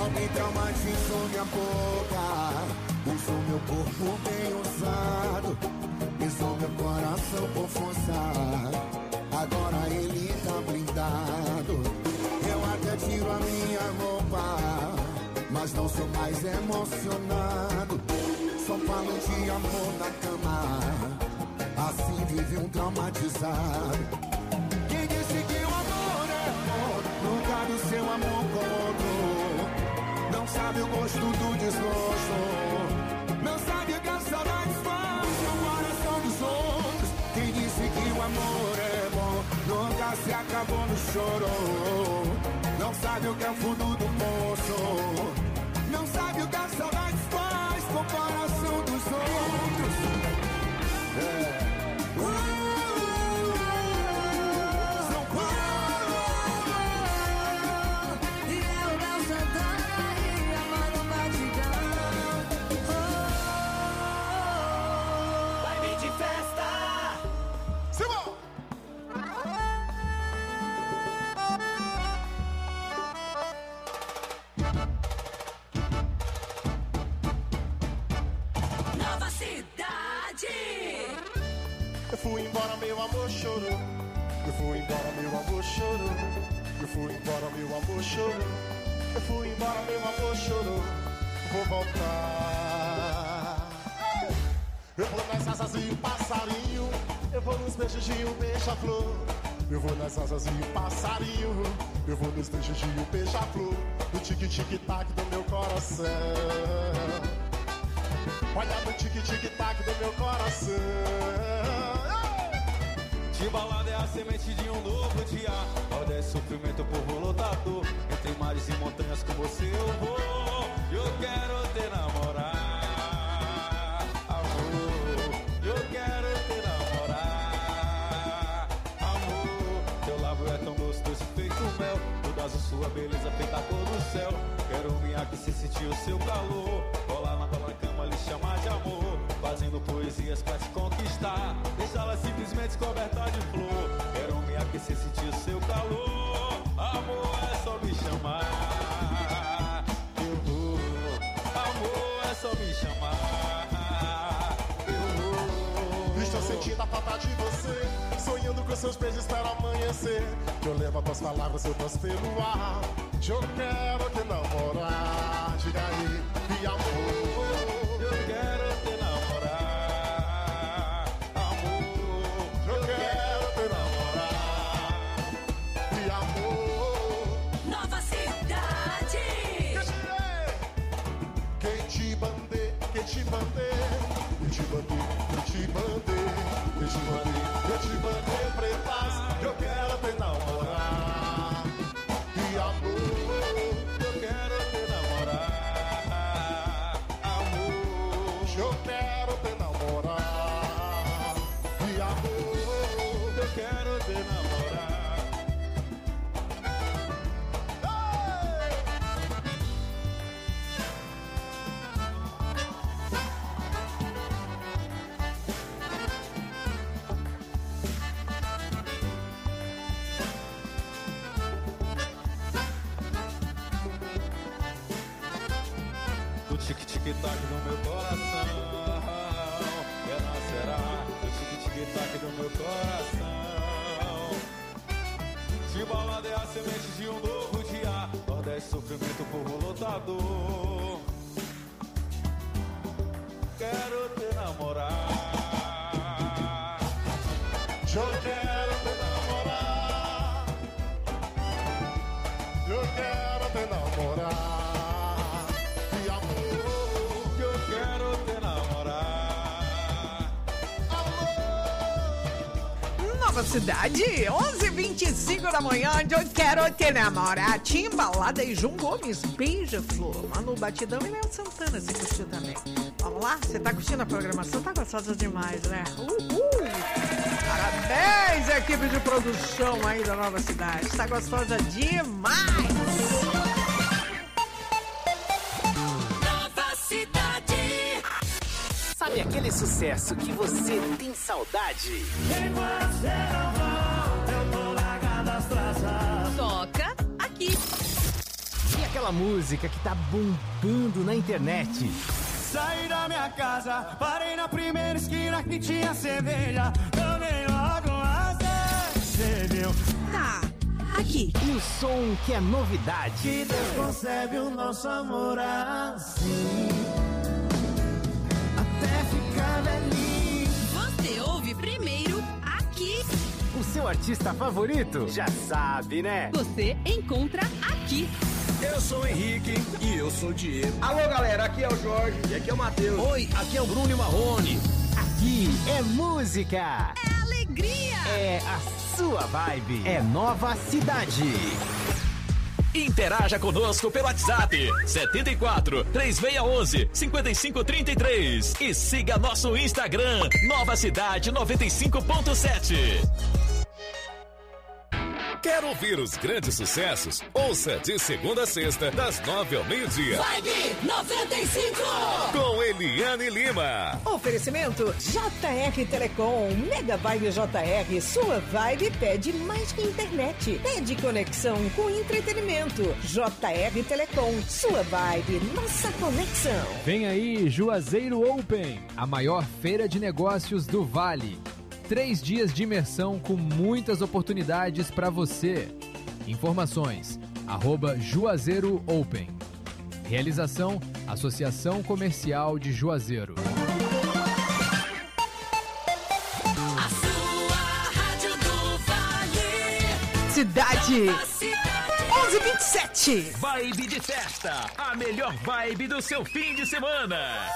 Alguém traumatizou minha boca, usou meu corpo bem usado, pisou meu coração com força. Agora ele tá blindado. Eu até tiro a minha roupa, mas não sou mais emocionado. Só falo de amor na cama, assim vive um traumatizado. Quem disse que o amor é amor, não cabe o seu amor com outro. Não sabe o gosto do desgosto, não sabe o que a saudade faz no coração dos outros. Quem disse que o amor é bom, nunca se acabou no choro. Não sabe o que é o fundo do poço, não sabe o que a saudade faz com o coração dos outros. É. São Paulo, e eu não Santana e amando batidão. Vai vir de festa. Simão! Nova Cidade. Eu fui embora, meu amor chorou. Eu fui embora, meu amor chorou. Eu fui embora, meu amor chorou. Eu fui embora, meu amor chorou. Vou voltar. Eu vou nas asas e o passarinho. Eu vou nos beijos de um beija-flor. Eu vou nas asas e o passarinho. Eu vou nos beijos de um beija-flor. No tique-tique-tac do meu coração. Olha no tique-tique-tac do meu coração. Timbalada é a semente de um novo dia. Ordem é sofrimento, povo lutador. Entre mares e montanhas com você eu vou. Eu quero te namorar, amor. Eu quero te namorar, amor. Teu lábio é tão doce, doce feito mel. Todas a sua beleza feita a cor do céu. Quero me aquecer, sentir o seu calor. Colar na tua cama, lhe chamar de amor. Fazendo poesias pra te conquistar. Deixá-la simplesmente coberta de flor. Quero me aquecer, sentir o seu calor. Amor, é só me chamar. Eu vou. Amor, é só me chamar. Eu vou. Estou sentindo a falta de você. Sonhando com seus beijos para amanhecer. Eu levo as tuas palavras, eu posso pelo ar. Eu quero te namorar. Diga aí, e amor. Eu quero te namorar, amor. Eu quero te namorar, e amor. Nova Cidade. Quem te mandei, quem te mandei, quem te mandei, quem te mandei, quem te mandei, quem te mandei pretas. Eu quero te namorar, e amor. Eu quero te namorar, amor. Eu quero te namorar, e amor. Eu quero te namorar. Do tique-tique-tac no meu coração, renascerá. Do tique-tique-tac do meu coração. Timbalada é a semente de um novo dia. Nordeste, sofrimento, povo lutador. Quero te namorar. Eu quero te namorar, eu quero te namorar, e amor. Eu quero te namorar. Nova Cidade, onze e vinte e cinco da manhã, onde eu quero te namorar. Timbalada e João Gomes, beija-flor. Manu Batidão e Léo Santana, você curtiu também. Vamos lá? Você tá curtindo a programação? Tá gostosa demais, né? Uhul! Parabéns, equipe de produção aí da Nova Cidade. Tá gostosa demais! Nova Cidade. Sabe aquele sucesso que você tem saudade? Eu tô largado as traças. Toca aqui. E aquela música que tá bombando na internet. Saí da minha casa, parei na primeira esquina que tinha cerveja. Tomei logo uma cerveja. Tá, aqui. E o som que é novidade. Que Deus concebe o nosso amor assim, até ficar velhinho. Você ouve primeiro aqui. O seu artista favorito? Já sabe, né? Você encontra aqui. Eu sou o Henrique e eu sou o Diego. Alô, galera, aqui é o Jorge e aqui é o Matheus. Oi, aqui é o Bruno e Marrone. Aqui é música. É alegria. É a sua vibe. É Nova Cidade. Interaja conosco pelo WhatsApp setenta e quatro, três seis um um, cinco cinco três três e siga nosso Instagram Nova Cidade noventa e cinco ponto sete. Quer ouvir os grandes sucessos? Ouça de segunda a sexta, das nove ao meio-dia. Vibe noventa e cinco. Com Eliane Lima. Oferecimento J R Telecom, Mega Vibe J R, sua vibe pede mais que internet. Pede conexão com entretenimento. J R Telecom, sua vibe, nossa conexão. Vem aí Juazeiro Open, a maior feira de negócios do Vale. Três dias de imersão com muitas oportunidades para você. Informações, arroba Juazeiro Open. Realização, Associação Comercial de Juazeiro. A sua rádio do Vale. Cidade. Nova Cidade. onze e vinte e sete. Vibe de festa, a melhor vibe do seu fim de semana.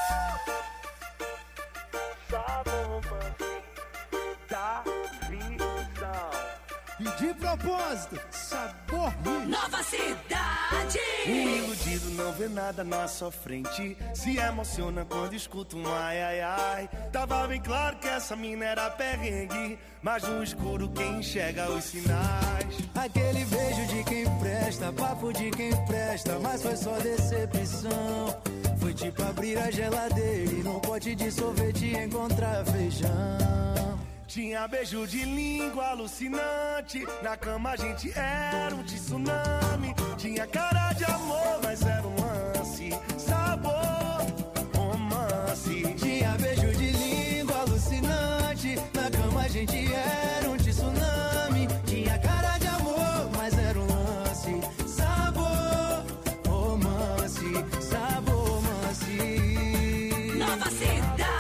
E de propósito, sabor Nova Cidade. O iludido não vê nada na sua frente, se emociona quando escuta um ai ai ai. Tava bem claro que essa mina era perrengue, mas no escuro quem enxerga os sinais. Aquele beijo de quem presta, papo de quem presta, mas foi só decepção. Foi tipo abrir a geladeira e num pote de sorvete encontrar feijão. Tinha beijo de língua alucinante, na cama a gente era um tsunami. Tinha cara de amor, mas era um lance, sabor, romance. Tinha beijo de língua alucinante, na cama a gente era um tsunami. Tinha cara de amor, mas era um lance, sabor, romance, sabor, romance. Nova Cidade.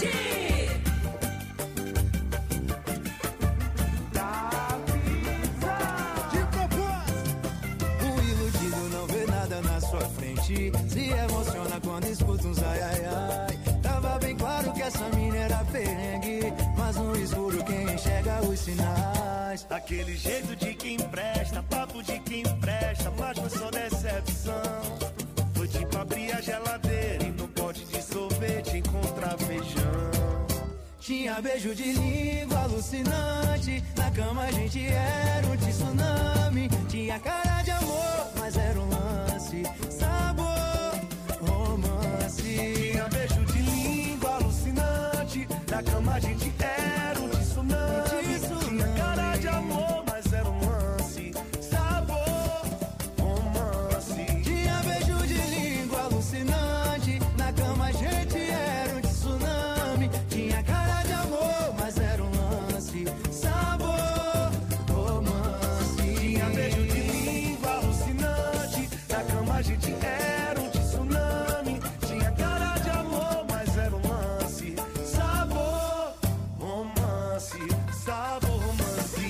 Se emociona quando escuta uns ai ai ai. Tava bem claro que essa mina era perrengue, mas no escuro quem enxerga os sinais. Aquele jeito de quem presta, papo de quem presta, mas foi só decepção. Foi tipo abrir a geladeira e no pote de sorvete encontrar feijão. Tinha beijo de língua alucinante, na cama a gente era um tsunami. Tinha cara de amor, mas era um lance, sabor, romance. Tinha beijo de língua alucinante, na cama a gente era um tsunami. Tinha cara de amor, mas era um lance, sabor, romance. Tinha beijo de língua alucinante, na cama a gente era um tsunami. Tinha cara de amor, mas era um lance, sabor, romance. Tinha beijo de língua alucinante, na cama a gente era um tsunami. Tinha cara de amor, mas era um lance, sabor, romance, sabor, romance.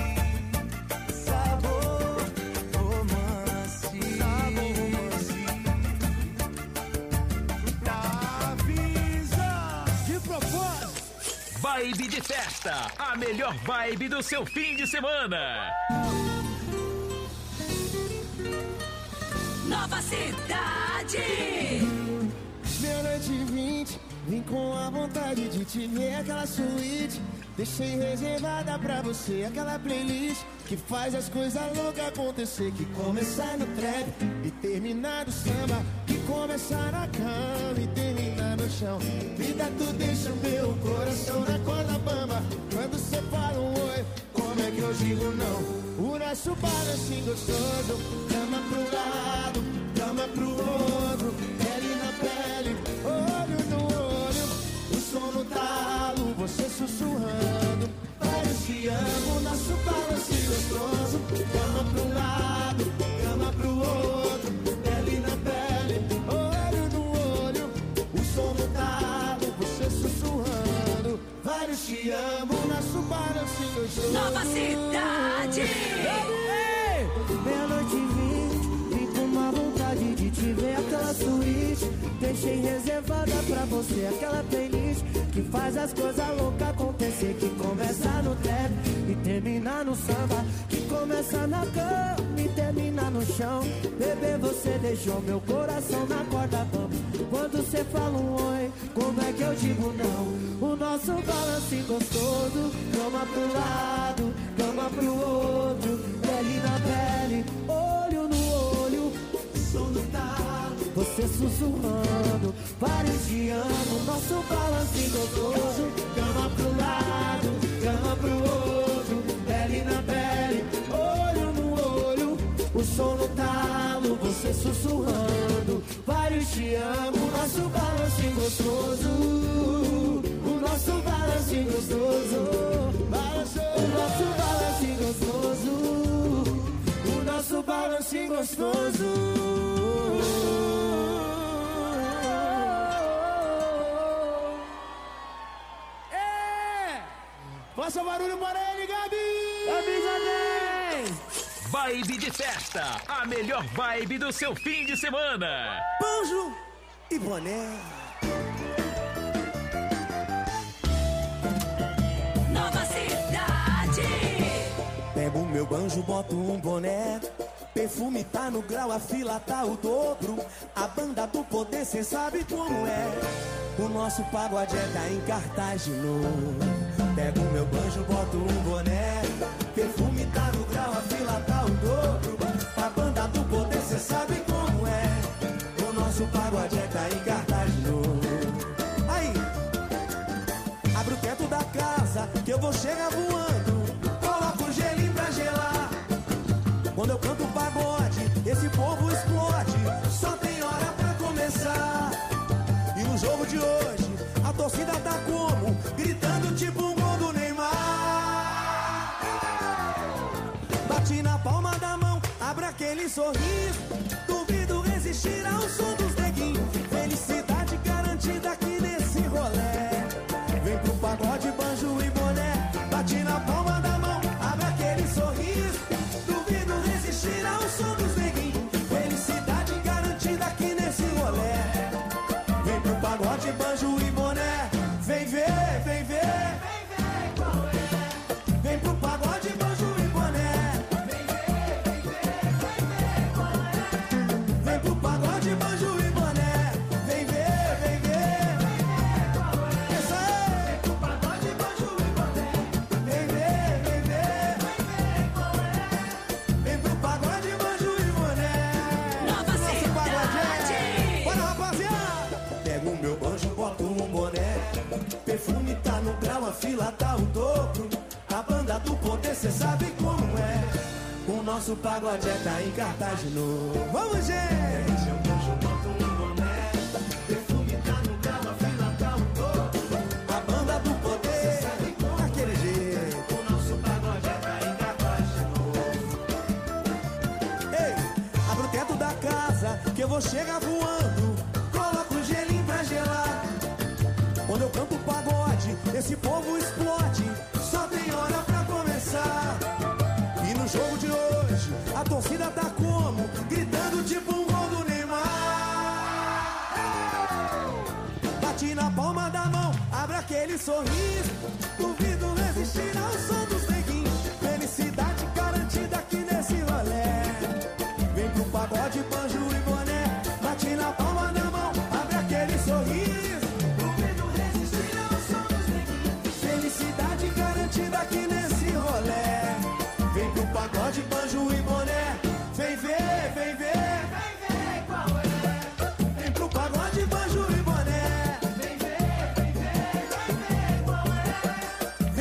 Sabor, romance, sabor, romance. Avisa de propósito. Vibe de festa, a melhor vibe do seu fim de semana. Nova Cidade. Meia-noite e vinte, vim com a vontade de te ver aquela suíte. Deixei reservada pra você aquela playlist que faz as coisas loucas acontecer. Que começar no trap e terminar no samba, que começar na cama e terminar no chão. Vida, tu deixa o meu coração na corda bamba. Quando cê fala um oi, como é que eu digo não? O nosso bar assim gostoso, cama pro lado, pro outro, pele na pele, olho no olho, o som no talo, você sussurrando, vários te amo, nosso balance gostoso, cama pro lado, cama pro outro, pele na pele, olho no olho, o som no talo, você sussurrando, vários te amo, nosso balance gostoso. Nova Cidade! Meia-noite e vinte, vim com uma vontade de te ver. Aquela suíte, deixei reservada pra você. Aquela playlist que faz as coisas loucas acontecer. Que começa no trap e termina no samba. Que começa na cama e termina no chão. Bebê, você deixou meu coração na corda bamba. Quando você fala um oi, como é que eu digo não? O nosso balance gostoso, cama pro lado, cama pro outro, pele na pele, olho no olho, som no talo, você sussurrando, vários te amo, nosso balance gostoso, cama pro lado, cama pro outro, pele na pele, olho no olho, o som no talo, você sussurrando, vários te amo, nosso balance gostoso. O nosso balance gostoso, o nosso balance gostoso, o nosso balance gostoso. É! Faça barulho para ele, Gabi! Avisa bem! Vibe de festa, a melhor vibe do seu fim de semana. Banjo e boné. Nova Cidade! Pego o meu banjo, boto um boné. Perfume tá no grau, a fila tá o dobro. A banda do poder, cê sabe como é. O nosso pagode é tá em cartaz de novo. Pego o meu banjo, boto um boné. Perfume tá no grau, a fila tá o dobro. A banda do poder, cê sabe como é. O nosso pagode é tá em cartaz de novo. Aí, abre o teto da casa, que eu vou chegar voando. Coloca o gelinho pra gelar. Quando eu canto pagode, esse povo explode. Só tem hora pra começar. E no jogo de hoje, a torcida tá como? Gritando tipo um gol do Neymar. Bate na palma da mão, abre aquele sorriso. Duvido resistir ao som dos neguinhos. Felicidade garantida aqui nesse rolê. Vem pro pagode, banjo e boné. Bate na palma da mão, abre aquele sorriso. Duvido resistir ao som dos neguinhos. Felicidade garantida aqui nesse rolê. Vem pro pagode, banjo e boné. Vem ver, vem ver. Vem pro pagode, banjo e boné. Vem pro pagode, banjo e boné. Vem ver, vem ver. Essa é. Vem pro pagode, banjo e boné. Vem ver, vem ver. Vem pro pagode, banjo e boné. Nova Cidade. Bora, rapaziada. Pego o meu banjo, boto um boné. Perfume tá no grau, a fila tá o dobro. A banda do poder, cê sabe como é. O nosso pagode é tá em cartaz de novo. Vamos, gente! Meu banjo, boto um boné. Perfume tá no grau, a fila tá o dobro. A banda do poder, cê sabe como é. Daquele jeito. O nosso pagode é tá em cartaz de novo. Ei, abre o teto da casa, que eu vou chegar voando. Coloca o gelinho pra gelar. Quando eu canto pagode, esse povo explode. Só tem hora pra começar. E no jogo de hoje, a torcida tá como? Gritando tipo um gol do Neymar. Bate na palma da mão, abre aquele sorriso. Duvido resistir ao som dos neguinhos. Felicidade garantida aqui nesse rolê. Vem pro pagode, banjo e boné. Bate na palma da mão, abre aquele sorriso. Felicidade garantida aqui nesse rolê. Vem pro pagode, banjo e boné. Vem ver, vem ver. Vem pro pagode, banjo e boné. Vem ver, vem ver.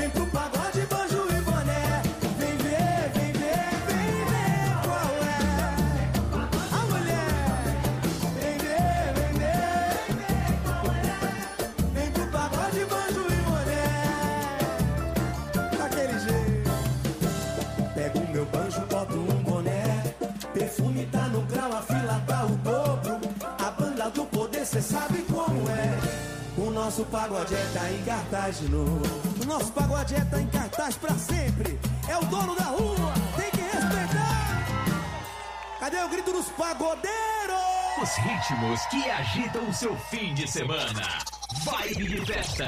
cê sabe como é. O nosso pagode é tá em cartaz de novo. O nosso pagode é tá em cartaz pra sempre. É o dono da rua, tem que respeitar. Cadê o grito dos pagodeiros? Os ritmos que agitam o seu fim de semana. Vibe de festa.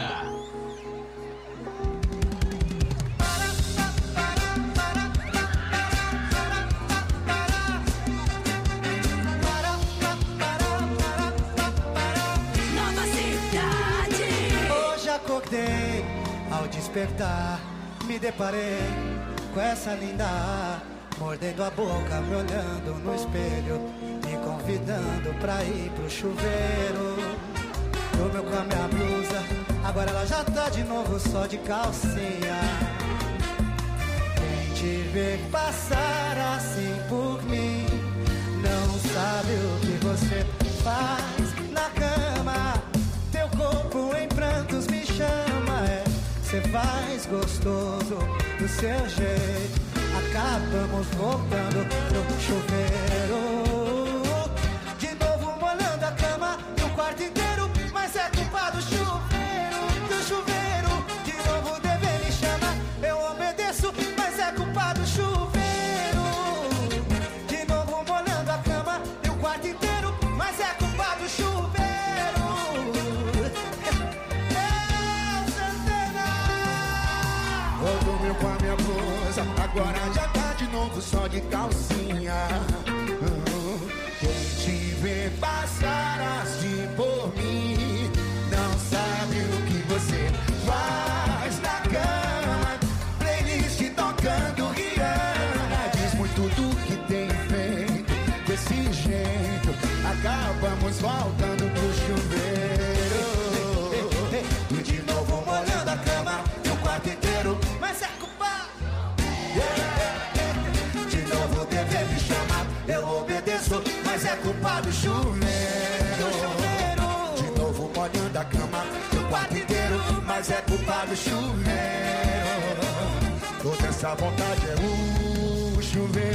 Nova Cidade. Hoje acordei, ao despertar, me deparei com essa linda, mordendo a boca, me olhando no espelho, me convidando pra ir pro chuveiro. Dormiu com a minha blusa, agora ela já tá de novo só de calcinha. Quem te vê passar assim por mim, não sabe o que você faz na cama. Teu corpo em prantos me chama, é. Cê faz gostoso do seu jeito. Acabamos voltando pro chuveiro. De novo molhando a cama e o quarto inteiro, mas é culpa do chuveiro, do chuveiro. De novo dever me chama, eu obedeço, mas é culpa do chuveiro. De novo molhando a cama e o quarto inteiro, mas é culpa do chuveiro. Vou dormir com a minha blusa, agora já tá de novo só de calcinha. Quem te vê passar assim por mim, não sabe o que você faz na cama. Playlist tocando Rihanna, diz muito do que tem feito. Desse jeito, acabamos voltando pro chuveiro. E de novo molhando a cama e o quarto inteiro, mas é culpa. De novo dever me chamar, eu obedeço, mas é culpa do chuveiro. De novo molhando a cama e o quarto inteiro, mas é culpa do chuveiro. Toda essa vontade é o chuveiro.